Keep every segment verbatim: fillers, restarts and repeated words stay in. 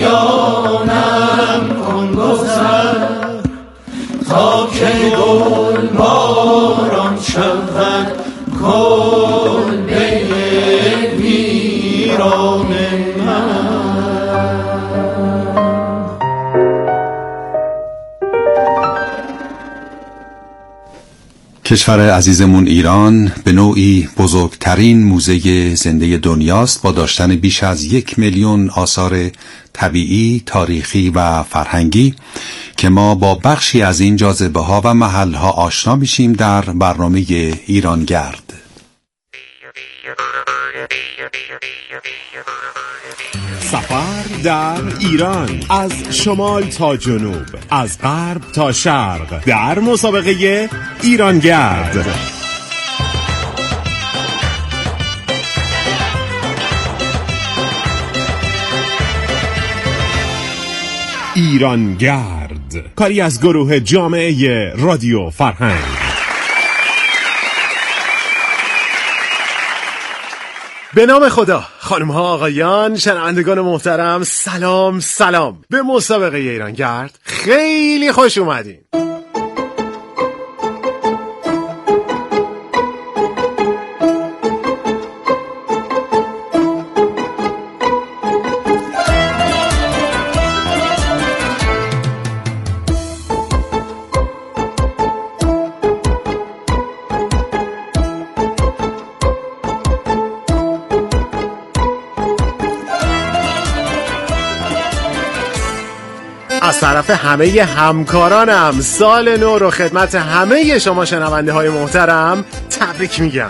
یانم کن گذر تا که گل باران شود کلبه ویران من. کشور عزیزمون ایران به نوعی بزرگترین موزه زنده دنیاست با داشتن بیش از یک میلیون آثار طبیعی، تاریخی و فرهنگی که ما با بخشی از این جاذبه ها و محل ها آشنا میشیم در برنامه ایرانگرد. سفر در ایران، از شمال تا جنوب، از غرب تا شرق، در مسابقه ایرانگرد. ایرانگرد، کاری از گروه جامعه رادیو فرهنگ. به نام خدا، خانم ها آقایان، شنوندگان محترم، سلام سلام به مسابقه ایرانگرد. خیلی خوش اومدین. از طرف همه همکارانم سال نو رو خدمت همه شما شنونده های محترم تبریک میگم.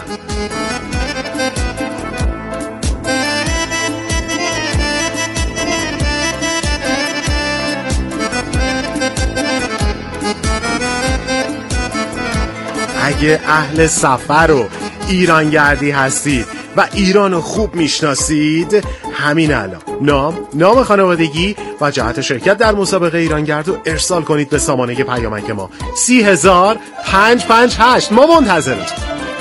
اگه اهل سفر و ایرانگردی هستید و ایرانو خوب میشناسید، همین الان نام، نام خانوادگی و جهت شرکت در مسابقه ایرانگرد رو ارسال کنید به سامانه پیامک ما سی هزار پنج پنج هشت. ما منتظرتون.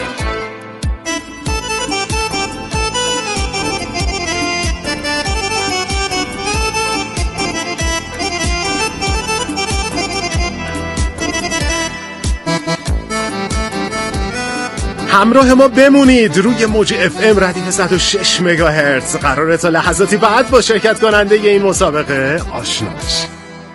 همراه ما بمونید روی موج اف ام ردیف صد و شش مگاهرتز. قراره تا لحظاتی بعد با شرکت کننده این مسابقه آشنا بشید.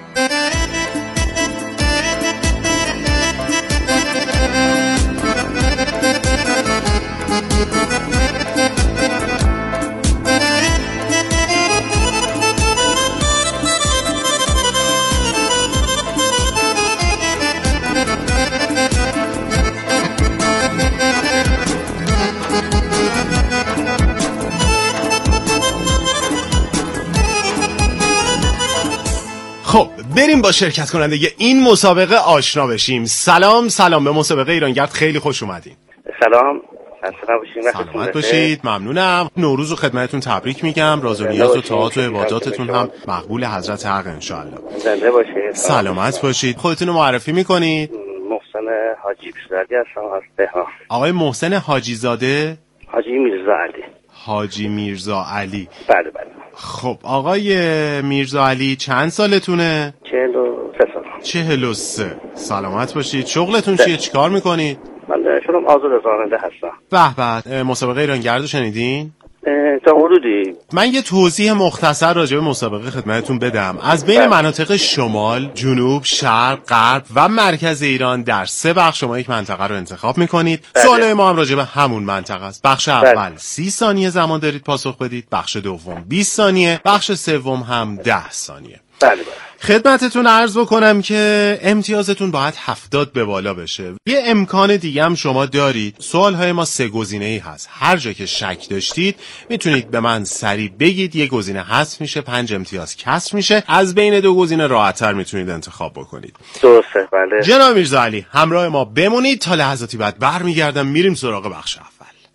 خب بریم با شرکت کننده این مسابقه آشنا بشیم. سلام سلام به مسابقه ایرانگرد، خیلی خوش اومدین. سلام، سلام باشید. سلامت باشید، ممنونم. نوروز رو خدمتتون تبریک میگم. راز و نیاز و طاعات و عباداتتون هم مقبول حضرت حق انشاءالله. زنده باشید. سلامت باشید. خودتون رو معرفی میکنید؟ محسن حاجی میرزاعلی هستم از تهران. آقای محسن حاجی زاده؟ حاجی میرزاعلی. حاجی میرزاعلی. بله بله. خب آقای میرزاعلی چند سالتونه؟ چهل و سه سال. چهل و سه. سلامت باشید. شغلتون چیه؟ چیکار میکنید؟ من شغلم آزاد راننده هستم. به به. مسابقه ایرانگرد رو شنیدین؟ تا حدودی. من یه توضیح مختصر راجع به مسابقه خدمتتون بدم. از بین مناطق شمال، جنوب، شرق، غرب و مرکز ایران در سه بخش شما یک منطقه رو انتخاب میکنید. سوال ما هم راجع به همون منطقه است. بخش اول سی ثانیه زمان دارید پاسخ بدید، بخش دوم بیست ثانیه، بخش سوم هم ده ثانیه. بله بله. خدمتتون عرض بکنم که امتیازتون باید هفتاد به بالا بشه. یه امکان دیگه هم شما دارید. سوالهای ما سه گزینه‌ای هست. هر جا که شک داشتید میتونید به من سریع بگید، یه گزینه حذف میشه، پنج امتیاز کسر میشه. از بین دو گزینه راحت‌تر میتونید انتخاب بکنید. درسته، بله. جناب میرزاعلی همراه ما بمونید تا لحظاتی بعد برمیگردم میریم سراغ بخش اول.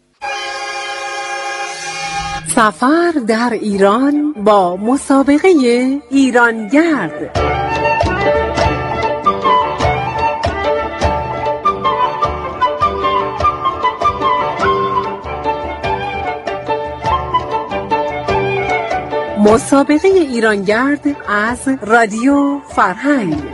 سفر در ایران با مسابقه ایرانگرد. مسابقه ایرانگرد از رادیو فرهنگ.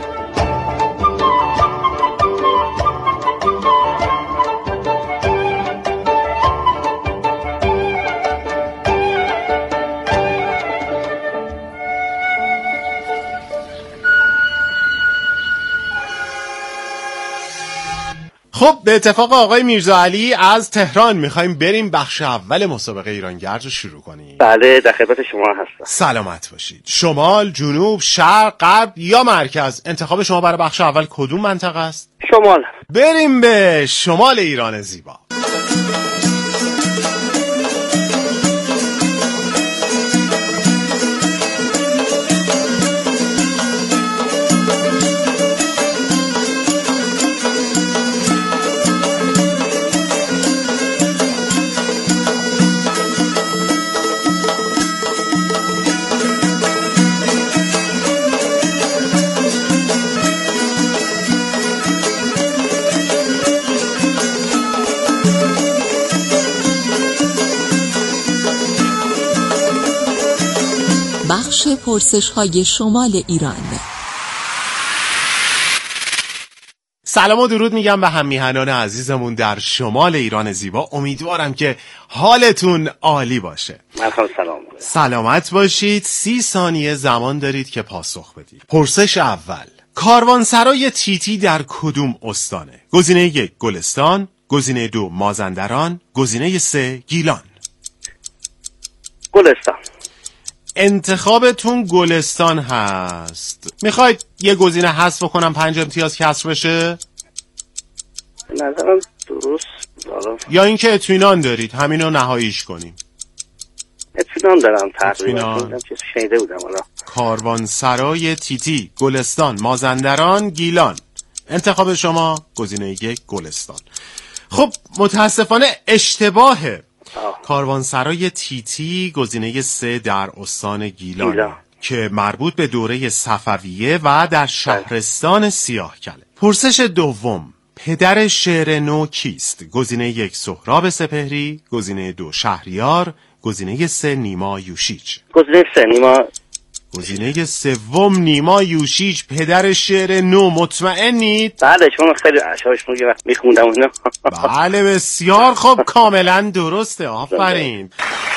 خب به اتفاق آقای میرزاعلی از تهران میخوایم بریم بخش اول مسابقه ایرانگرد رو شروع کنیم. بله در خدمت شما هستم. سلامت باشید. شمال، جنوب، شرق، غرب یا مرکز؟ انتخاب شما برای بخش اول کدوم منطقه است؟ شمال. بریم به شمال ایران زیبا. بخش پرسش های شمال ایران. سلام و درود میگم به هم میهنان عزیزمون در شمال ایران زیبا. امیدوارم که حالتون عالی باشه. ممنون. سلام. سلامت باشید. سی ثانیه زمان دارید که پاسخ بدید. پرسش اول: کاروانسرای تیتی در کدوم استانه؟ گزینه یک گلستان، گزینه دو مازندران، گزینه سه گیلان. گلستان. انتخابتون گلستان هست. میخواید یه گزینه حذف کنم پنج امتیاز کسر بشه؟ نظرم درست دارم. یا اینکه اطمینان دارید همینو نهاییش کنیم؟ اطمینان دارم تقریبا. چیزی شنیده بودم حالا. کاروانسرای تیتی، گلستان، مازندران، گیلان. انتخاب شما گزینه یک گلستان. خب متاسفانه اشتباهه. آه. کاروانسرای تیتی گزینه سه در استان گیلان, گیلان که مربوط به دوره صفویه و در شهرستان سیاهکله. پرسش دوم: پدر شعر نو کیست؟ گزینه یک سهراب سپهری، گزینه دو شهریار، گزینه سه نیما یوشیج. گزینه سه نیما. گزینه سوم نیما یوشیج پدر شعر نو. مطمئنید؟ بله چون خیلی اشعارش میخوندم اونا. بله بسیار خوب، کاملا درسته. آفرین.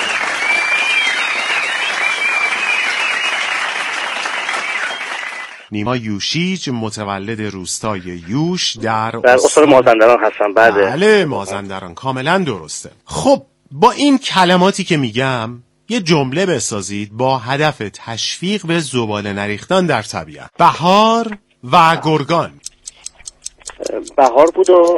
نیما یوشیج متولد روستای یوش در در استان مازندران هستم. بله بله مازندران، کاملا درسته. خب با این کلماتی که میگم یه جمله بسازید با هدف تشویق به زباله نریختن در طبیعت. بهار و گرگان. بهار بود و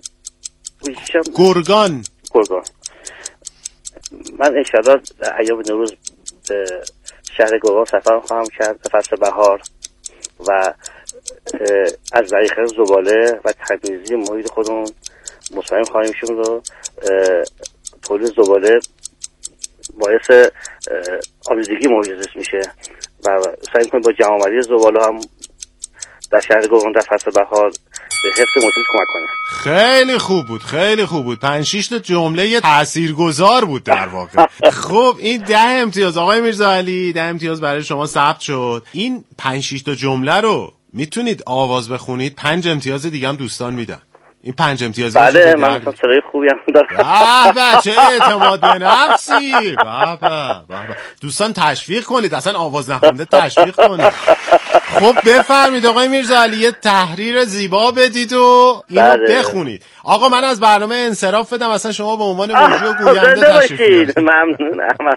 گرگان. گرگان. من انشاءالله ایام نوروز به شهر گرگان سفر خواهم کرد به فصل بهار و از نریختن زباله و تمیزی محیط خودمون مطمئن خواهیم شد و تولید زباله باعث آلودگی محیط میشه و سعی می‌کنیم با جمع‌آوری زباله هم در شهر گرگان در فصل بهار به حفظ محیط کمک کنیم. خیلی خوب بود، خیلی خوب بود. پنج شش تا جمله تاثیرگذار بود در واقع. خب این ده امتیاز آقای میرزاعلی، ده امتیاز برای شما ثبت شد. این پنج شش تا جمله رو میتونید آواز بخونید، پنج امتیاز دیگه هم دوستان میدن. این پنج امتیاز. بله من اصلا صدای خوبی هم دارم. به به چه اعتماد به نفسی. به به به دوستان تشویق کنید، اصلا آواز نخونده تشویق کنید. خب بفرمید آقای میرزاعلی یه تحریر زیبا بدید و اینو بخونید. آقا من از برنامه انصراف بدم، اصلا شما به عنوان مجری و گوینده تشریف بیارید. ممنونم.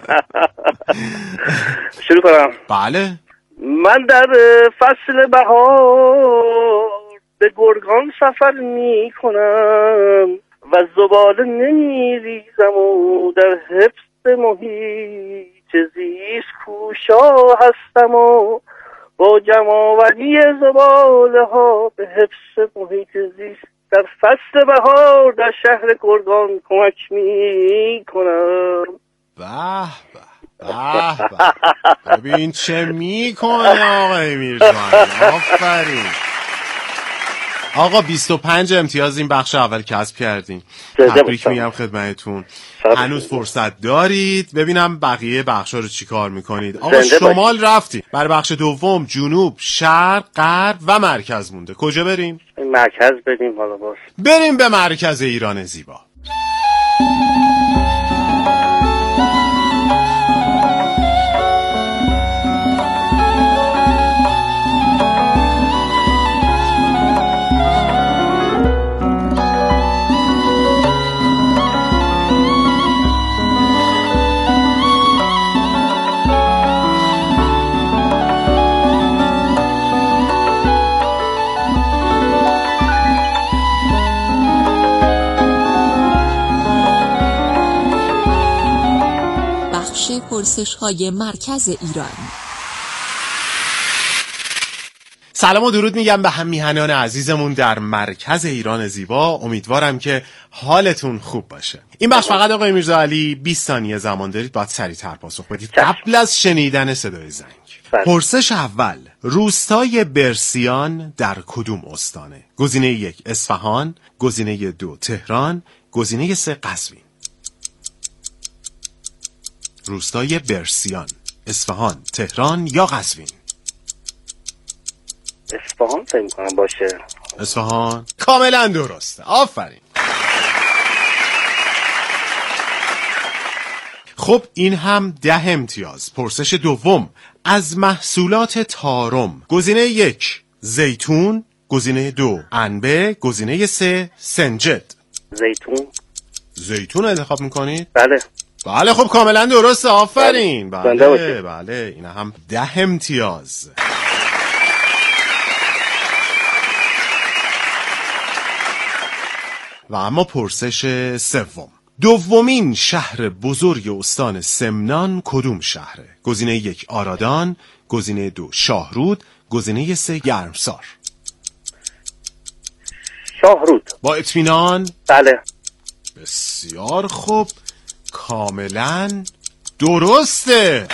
شروع کنم؟ بله. من در فصل بهار به گرگان سفر می کنم و زباله نمی ریزم و در حفظ محیط زیست کوشا هستم و با جمع‌آوری زباله ها به حفظ محیط زیست در فصل بهار در شهر گرگان کمک می کنم. به به به ببین چه می کنه آقای میرزاعلی. آفرین. آقا بیست و پنج امتیاز این بخش اول کسب کردین. تبریک میگم خدمتتون. هنوز فرصت دارید. ببینم بقیه بخشا رو چیکار میکنید. آقا شمال رفتید. برای بخش دوم جنوب، شرق، غرب و مرکز مونده. کجا بریم؟ مرکز بریم حالا باش. بریم به مرکز ایران زیبا. پرسش های مرکز ایران. سلام و درود میگم به هم میهنان عزیزمون در مرکز ایران زیبا. امیدوارم که حالتون خوب باشه. این بخش فقط آقای میرزا علی بیست ثانیه زمان دارید، باید سریعتر پاسخ بدید قبل از شنیدن صدای زنگ. بله. پرسش اول، روستای برسیان در کدوم استانه؟ گزینه یک اصفهان، گزینه دو تهران، گزینه سه قزوین. روستای برسیان، اصفهان، تهران یا قزوین؟ اصفهان فکر می‌کنم باشه. اصفهان کاملا درسته. آفرین. خب این هم ده امتیاز. پرسش دوم، از محصولات طارم گزینه یک زیتون، گزینه دو انبه، گزینه سه سنجد. زیتون. زیتون انتخاب میکنید؟ بله. بله خب کاملا درسته. آفرین. بله بله بله این هم ده امتیاز. و اما پرسش سوم، دومین شهر بزرگ استان سمنان کدوم شهره؟ گزینه یک آرادان، گزینه دو شاهرود، گزینه سه گرمسار. شاهرود. با اطمینان؟ بله. بسیار خوب، کاملا درسته.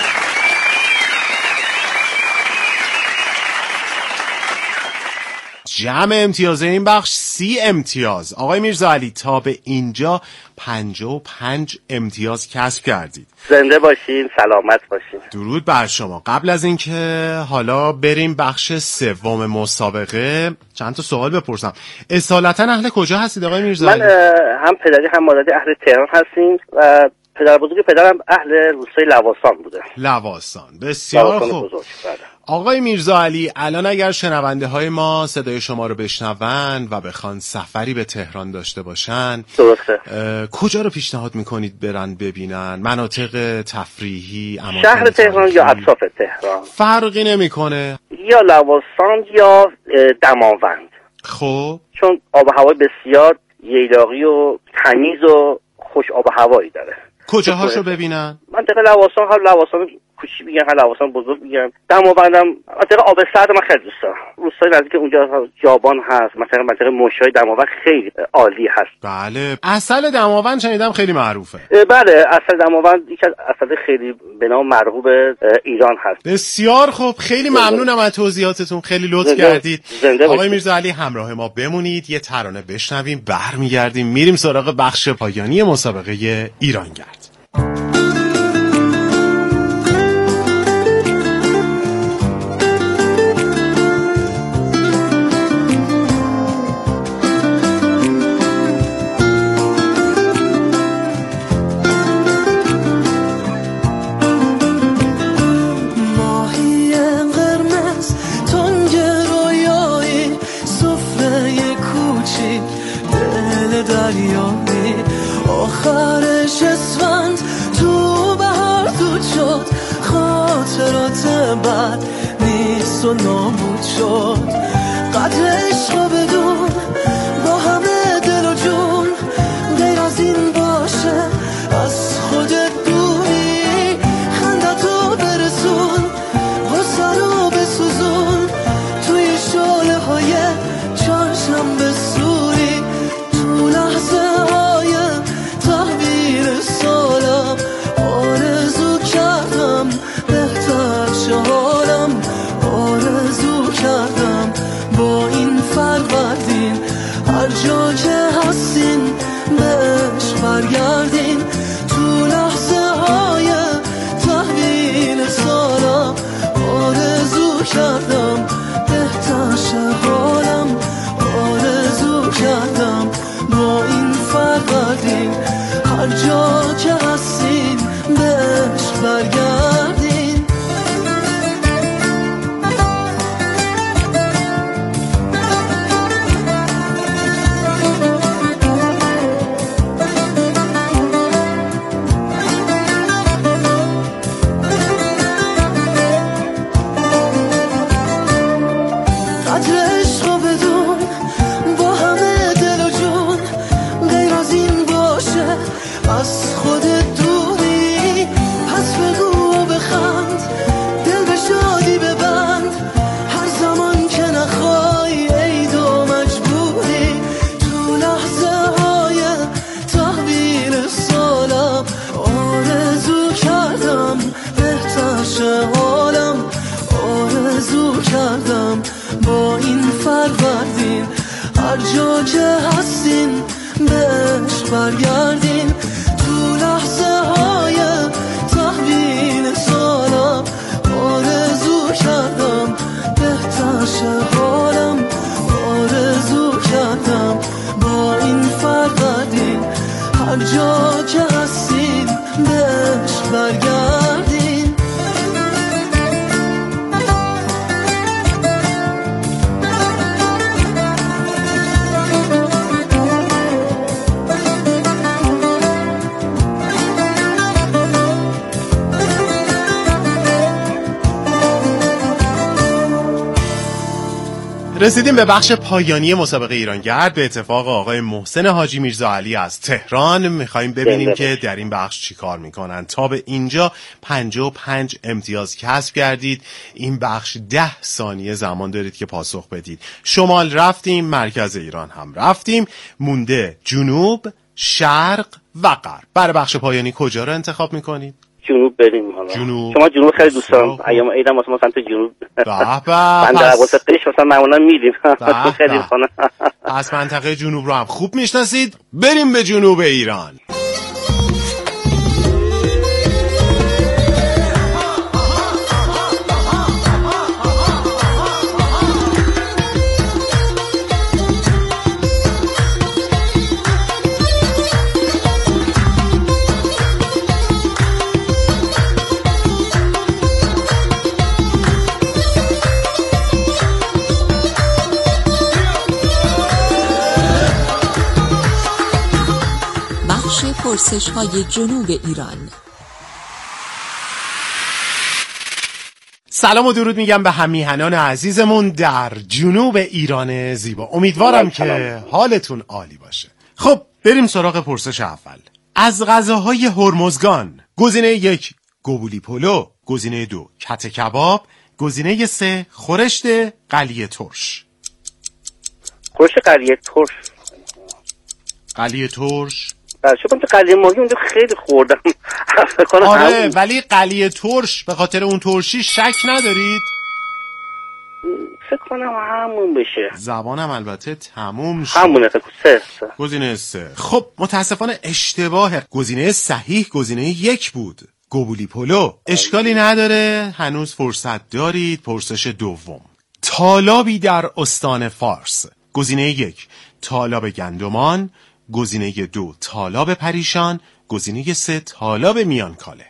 جمع امتیاز این بخش سی امتیاز. آقای میرزا علی تا به اینجا پنجاه و پنج امتیاز کسب کردید. زنده باشین، سلامت باشین. درود بر شما. قبل از اینکه حالا بریم بخش سوم مسابقه چند تا سوال بپرسم. اصالتا اهل کجا هستید آقای میرزا علی؟ من هم پدری هم مادری اهل تهران هستیم و پدر بزرگ پدرم اهل روستای لواسان بوده. لواسان. بسیار خوب. بزرگ. آقای میرزا علی الان اگر شنونده های ما صدای شما رو بشنون و بخوان سفری به تهران داشته باشن، درسته، کجا رو پیشنهاد میکنید برن ببینن؟ مناطق تفریحی، شهر تهران یا اطراف تهران؟ فرقی نمیکنه. یا لواسان یا دماوند. خب چون آب و هوای بسیار ییلاقی و تمیز و خوش آب و هوایی داره. کجاهاشو ببینن؟ منطقه لواسان، هم لواسان کوچی میگن، هم لواسان بزرگ میگن. دماوندم منطقه آب سرد من خیلی دوست دارم. روستای نزدیک اونجا جابان هست، مثلا منطقه مشای دماوند خیلی عالی هست. بله. عسل دماوند شنیدم خیلی معروفه. بله، عسل دماوند یکی از عسل خیلی به نام مرغوب ایران هست. بسیار خوب، خیلی ممنونم از توضیحاتتون، خیلی لطف کردید. آقای میرزا علی همراه ما بمونید، یه ترانه بشنویم، برمیگردیم میریم سراغ بخش پایانی مسابقه ایرانگرد. آخرش اسفند تو بهار دود شد، خاطرات بد نیست و نابود شد. قدر عشق و بدون با همه دل و جون، غیر از این باشه از خودت دوری. خندتو برسون، غصه رو بسوزون، توی شعله های چشم بسوری. تو لحظه های تحویل سالم آرزو کردم بهتر شه حالم، آرزو کردم با این فرق حالم آرزو کردم با این فرقدین هر جا که هستین بهش برگردین از خودت دوری پس بگو و بخند دل به شادی ببند هر زمان که نخوای عید و مجبوری تو لحظه های تحویل سالم آرزو کردم بهتر شه حالم آرزو کردم با این فروردین هر جا که هستین بهش برگردین تو لحظه های تحویل سالم آرزو کردم بهتر شه حالم آرزو کردم با این فرقدین هر جا که هستین بهش برگردین رسیدیم به بخش پایانی مسابقه ایرانگرد به اتفاق آقای محسن حاجی میرزا علی از تهران. میخوایم ببینیم که در این بخش چی کار میکنن. تا به اینجا پنجاه و پنج امتیاز کسب کردید. این بخش ده ثانیه زمان دارید که پاسخ بدید. شمال رفتیم، مرکز ایران هم رفتیم، مونده جنوب، شرق و غرب. برای بخش پایانی کجا رو انتخاب میکنید؟ جنوب بریم حالا. جنوب. شما جنوب خیلی دوست دارم. ایام عیدم واسه ما سمت جنوب. به به. من در واسه قش مثلا معمولا میدیم. خیلی خانه. از منطقه جنوب رو هم خوب میشناسید. بریم به جنوب ایران. پرسش های جنوب ایران. سلام و درود میگم به همیهنان عزیزمون در جنوب ایران زیبا. امیدوارم که حالتون عالی باشه. خب بریم سراغ پرسش اول. از غذاهای هرمزگان گزینه یک گوبولی پلو، گزینه دو کته کباب، گزینه سه خورشت قلیه ترش. خورشت قلیه ترش. قلیه ترش بله چون تو قلیه مرغی اونجا خیلی خوردم. آره ولی قلیه ترش به خاطر اون ترشی شک ندارید؟ فکر کنم همون بشه. زبانم البته تموم شد. همونه فکر سه گزینه سه. خب متاسفانه اشتباه. گزینه صحیح گزینه یک بود، گوبولی پلو. اشکالی نداره، هنوز فرصت دارید. پرسش دوم. تالابی در استان فارس. گزینه یک تالاب گندمان، گزینه دو تالاب پریشان، گزینه سه تالاب میانکاله.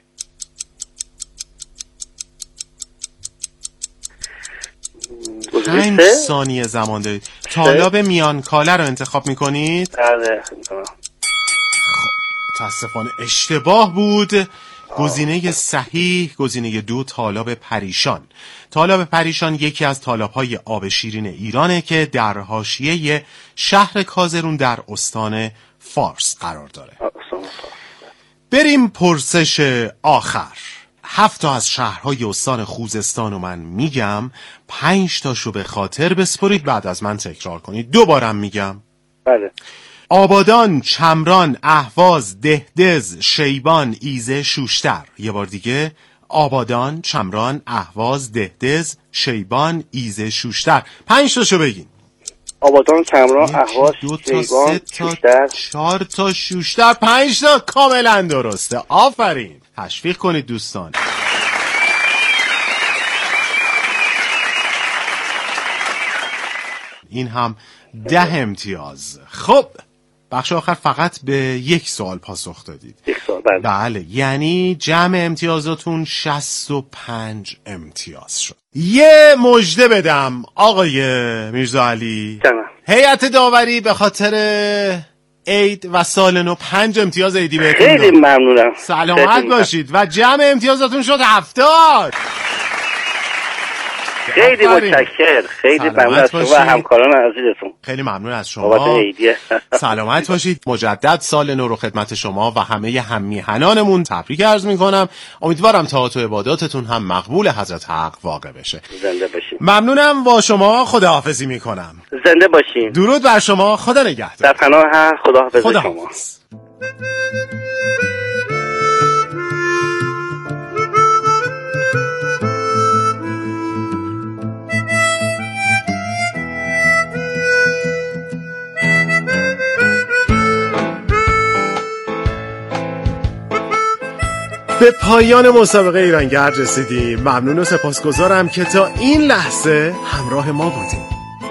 پنج ثانیه زمان دارید. تالاب میانکاله رو انتخاب میکنید؟ بله. خب متاسفانه اشتباه بود. گزینه صحیح گزینه دو تالاب پریشان. تالاب پریشان یکی از تالاب‌های آب شیرین ایرانه که در حاشیه شهر کازرون در استان فارس قرار داره. بریم پرسش آخر. هفت تا از شهرهای استان خوزستان رو من میگم، پنج تاشو به خاطر بسپرید، بعد از من تکرار کنید. دوبارم میگم. بله. آبادان، چمران، اهواز، دهدز، شیبان، ایزه، شوشتر. یه بار دیگه. آبادان، چمران، اهواز، دهدز، شیبان، ایزه، شوشتر. پنج تاشو بگین. آبادان، چمران، اهواز، شیبان، شوشتر. چهار تا شوشتر. پنج تا کاملا درسته. آفرین. تشویق کنید دوستان. این هم ده امتیاز. خب بخش آخر فقط به یک سوال پاسخ دادید. یک سوال بله. بله یعنی جمع امتیازاتون شصت و پنج امتیاز شد. یه مژده بدم آقای میرزا علی. جانم. هیئت داوری به خاطر عید و سال نو پنج امتیاز عیدی بهتون داد. خیلی ممنونم. سلامت خیلی باشید و جمع امتیازاتون شد هفتاد. خیلی متشکر. خیلی ممنون از شما و همکاران عزیزتون. خیلی ممنون از شما. سلامت باشید. مجدد سال نو رو خدمت شما و همه هممیهنانمون تبریک عرض میکنم. امیدوارم طاعات و عباداتتون هم مقبول حضرت حق واقع بشه. زنده باشید. ممنونم. با شما خداحافظی میکنم. زنده باشین. درود بر شما. خدا نگهدار. در پناه خداحافظ شما. خداحافظ. به پایان مسابقه ایرانگرد رسیدیم. ممنون و سپاسگزارم که تا این لحظه همراه ما بودیم.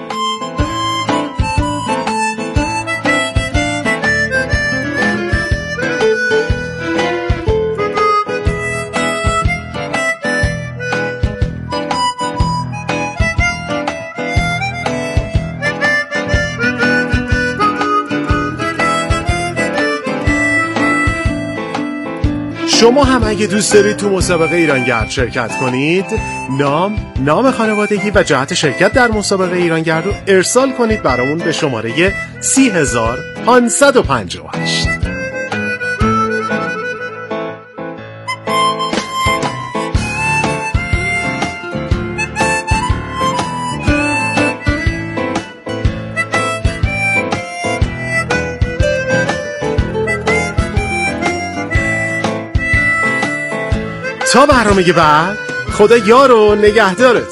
شما هم اگه دوست دارید تو مسابقه ایرانگرد شرکت کنید، نام، نام خانوادگی و جهت شرکت در مسابقه ایرانگرد رو ارسال کنید برامون به شماره سی هزار پانصد و پنجاه و هشت. تا برنامه بعد، خدا یار و نگهدارت.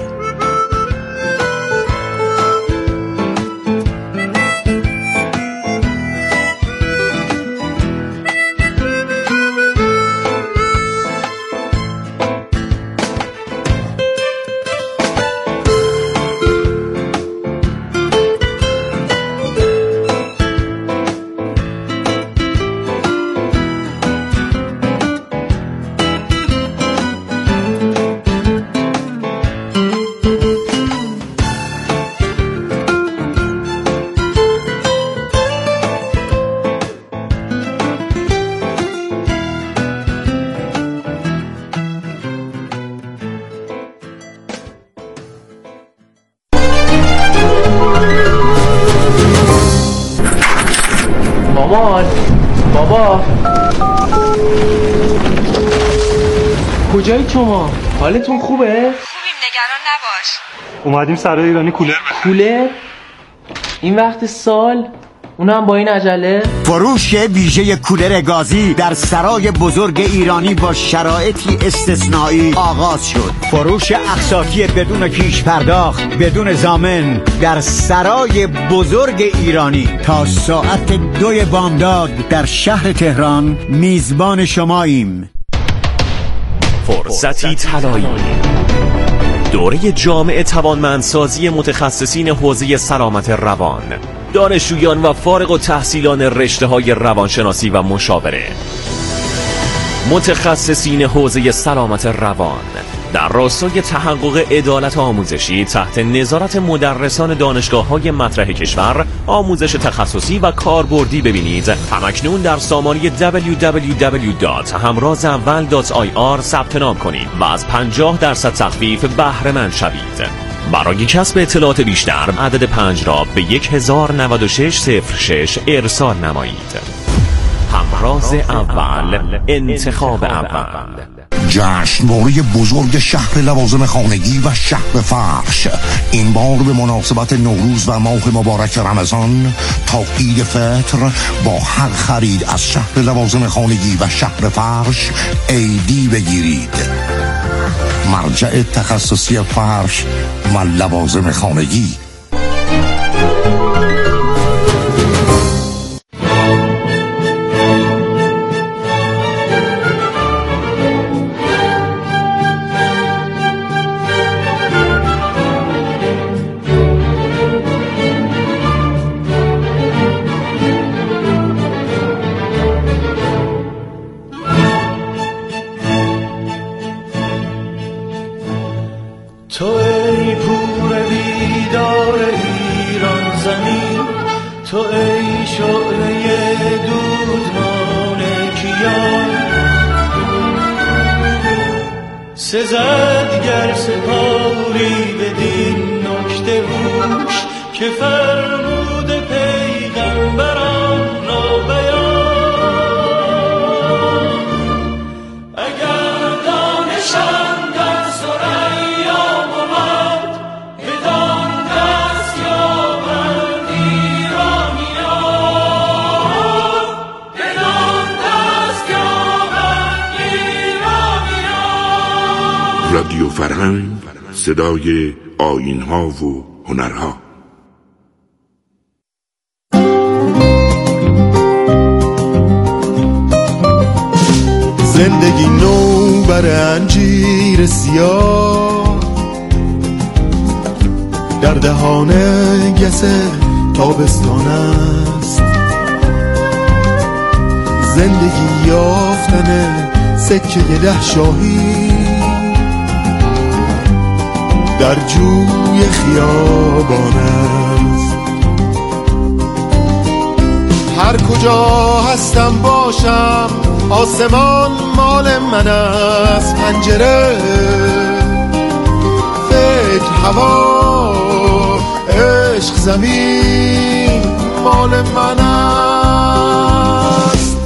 مامان، بابا، کجایی شما؟ حالتون خوبه؟ خوبیم، نگران نباش. اومدیم سرای ایرانی کولر بخریم. کولر؟ این وقت سال؟ اونم با این عجله؟ فروش ویژه کولر گازی در سرای بزرگ ایرانی با شرایطی استثنایی آغاز شد. فروش اقساطی بدون پیش پرداخت، بدون ضامن در سرای بزرگ ایرانی تا ساعت دوی بامداد در شهر تهران میزبان شماییم. فرصتی طلایی، دوره جامع توانمندسازی متخصصین حوزه سلامت روان، دانشجویان و فارغ التحصیلان رشته‌های روانشناسی و مشاوره، متخصصین حوزه سلامت روان در راستای تحقق عدالت آموزشی تحت نظارت مدرسان دانشگاه‌های مطرح کشور. آموزش تخصصی و کاربردی ببینید همکنون در سامانه دبلیو دبلیو دبلیو دات همراز اول دات آی آر ثبت نام کنید و از پنجاه درصد تخفیف بهره مند شوید. برای کسب اطلاعات بیشتر عدد پنج را به یک هزار و نود و شش صفر شش ارسال نمایید. همراز اول، انتخاب اول. جشنواره بزرگ شهر لوازم خانگی و شهر فرش این بار به مناسبت نوروز و ماه مبارک رمضان تا عید فطر با هر خرید از شهر لوازم خانگی و شهر فرش عیدی بگیرید. مرجع تخصصی فرش و لوازم خانگی. تو ای پور بیدار ایران زمین، تو ای شعله دودمان کیان، سزد گر سپاری بدین نکته هوش که فرمود پیغمبران را بیان. اگر دانشم در ثریا بود، بدان دست یابند ایرانیان، بدان دست یابند ایرانیان. رادیو فرهنگ، صدای آیین‌ها و هنرها. زندگی نو بر انجیر سیاه، در دهان گس تابستان است. زندگی یافتن سکه ده شاهی در جوی خیابان است. هر کجا هستم باشم آسمان مال من است. پنجره، فکر، هوا، عشق، زمین مال من است.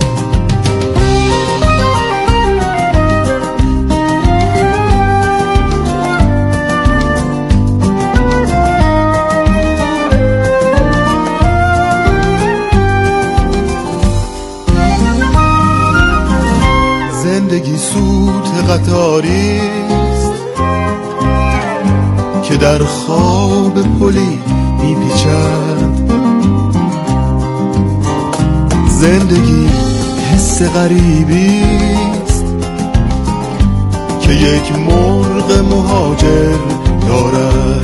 زندگی سوت قطاریست که در خواب پلی میپیچد. زندگی حس غریبیست که یک مرغ مهاجر دارد.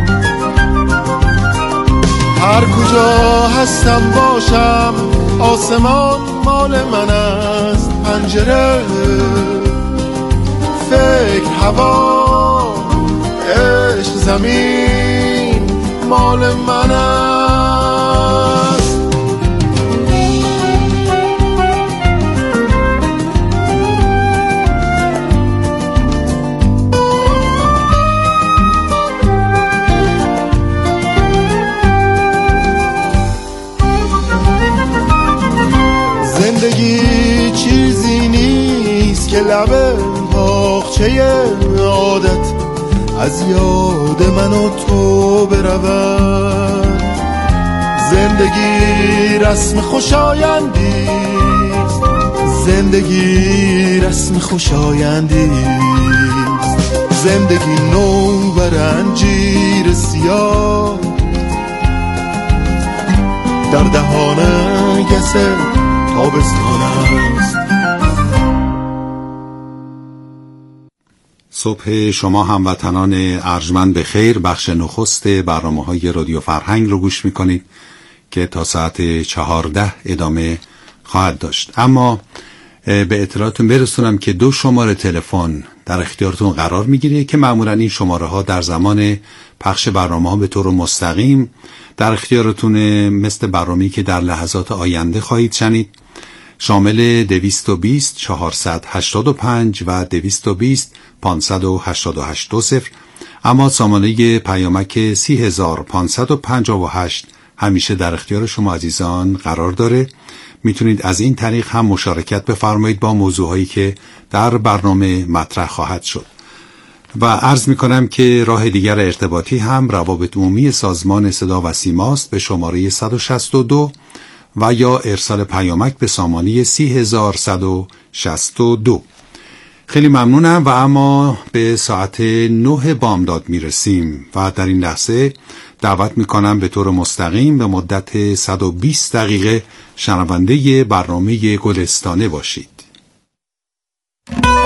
هر کجا هستم باشم آسمان مال من است. پنجره، فکر، هوا، عشق، زمین مال من است. زندگی چیزی نیست که لب باغچه عادت از یاد من و تو برود. زندگی رسم خوشایندیست، زندگی رسم خوشایندیست. زندگی نو بر انجیر سیاه، در دهان گس تابستان است. صبح شما هموطنان ارجمند به خیر. بخش نخست برنامه‌های رادیو فرهنگ رو گوش می‌کنید که تا ساعت چهارده ادامه خواهد داشت. اما به اطلاعاتتون برسونم که دو شماره تلفن در اختیارتون قرار میگیره که معمولا این شماره ها در زمان پخش برنامه ها به طور مستقیم در اختیارتونه، مثل برنامه‌ای که در لحظات آینده خواهید شنید، شامل دویست و بیست چهارصد و هشتاد و پنج و دویست و بیست پانصد و هشتاد و هشت دو صفر. اما سامانه پیامک سی هزار پانصد و پنجاه و هشت همیشه در اختیار شما عزیزان قرار داره. میتونید از این طریق هم مشارکت بفرمایید با موضوعهایی که در برنامه مطرح خواهد شد. و عرض میکنم که راه دیگر ارتباطی هم روابط عمومی سازمان صدا و سیماست به شماره صد و شصت و دو و یا ارسال پیامک به سامانه سی هزار صد و شصت و دو. خیلی ممنونم و اما به ساعت نه بامداد میرسیم و در این لحظه دعوت میکنم به طور مستقیم به مدت صد و بیست دقیقه شنونده برنامه گلستانه باشید.